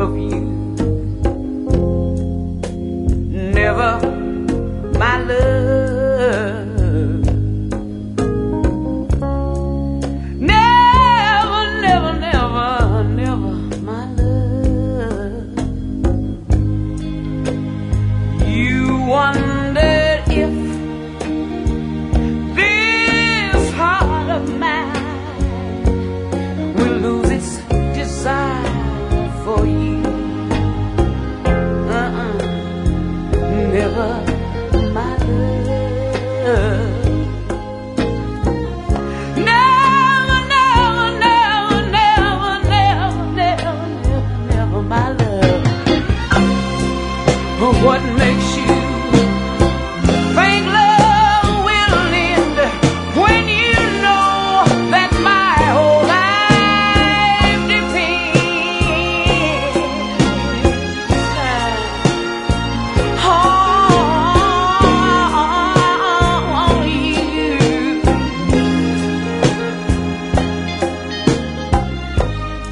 of you. Never, my love. Never, never, never, never, my love. You wondered if this heart of mine will lose its desire for you. Never, my love. Never, never, never, never, never, never, never, my love. What makes you think love will end when you know that my whole life depends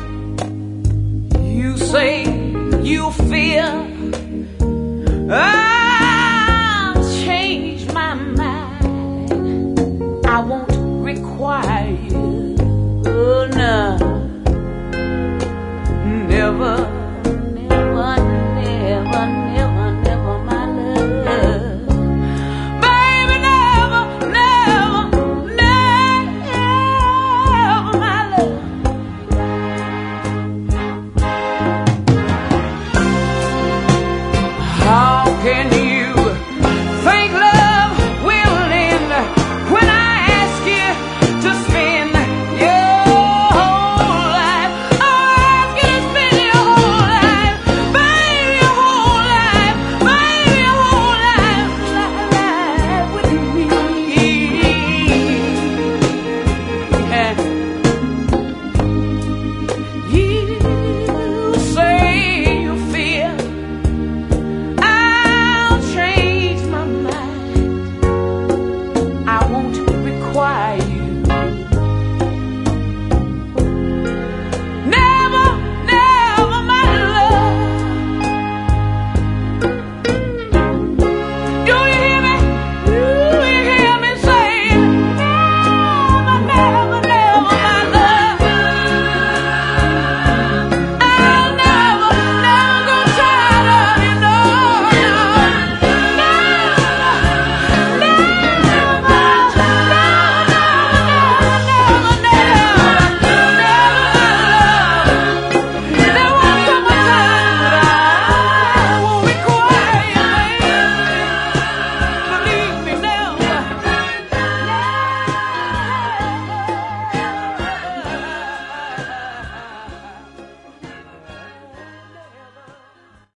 on you? You say you fear